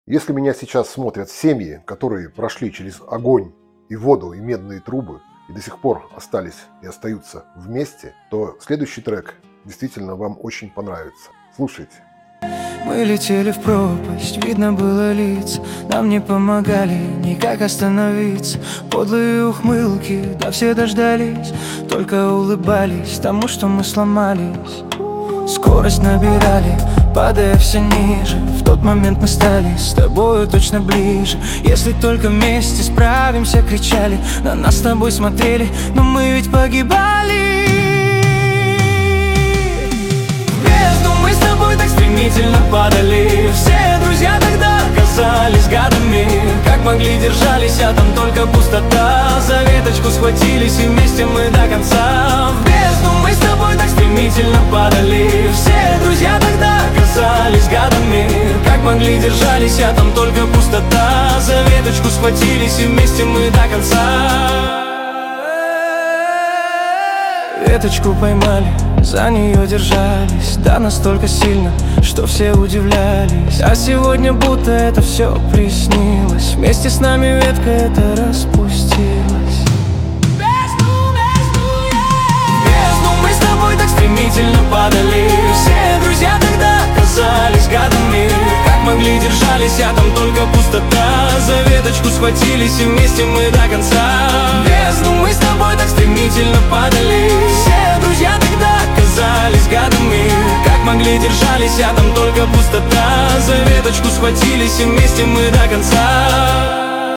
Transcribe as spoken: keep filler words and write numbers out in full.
Если меня сейчас смотрят семьи, которые прошли через огонь и воду и медные трубы и до сих пор остались и остаются вместе, то следующий трек действительно вам очень понравится. Слушайте. Мы летели в пропасть, видно было лиц, нам не помогали никак остановиться. Подлые ухмылки, да все дождались, только улыбались тому, что мы сломались. Скорость набирали, падая все ниже. В тот момент мы стали с тобою точно ближе. Если только вместе справимся, кричали, на нас с тобой смотрели, но мы ведь погибали. Так стремительно падали, все друзья тогда оказались гадами. Как могли держались, а там только пустота. За веточку схватились и вместе мы до конца. В бездну мы с тобой так стремительно падали, все друзья тогда оказались гадами. Как могли держались, а там только пустота. За веточку схватились и вместе мы до конца. Веточку поймали, за нее держались, да настолько сильно, что все удивлялись. А сегодня будто это все приснилось, вместе с нами ветка эта распустилась. Бездну, бездну, yeah. Бездну мы с тобой так стремительно падали, все друзья тогда оказались гадами. Как могли держались, а там только пустота. За веточку схватились и вместе мы до конца. Бездну мы с тобой так стремительно падали, все друзья тогда оказались гадами. Как могли держались, а там только пустота. За веточку схватились и вместе мы до конца.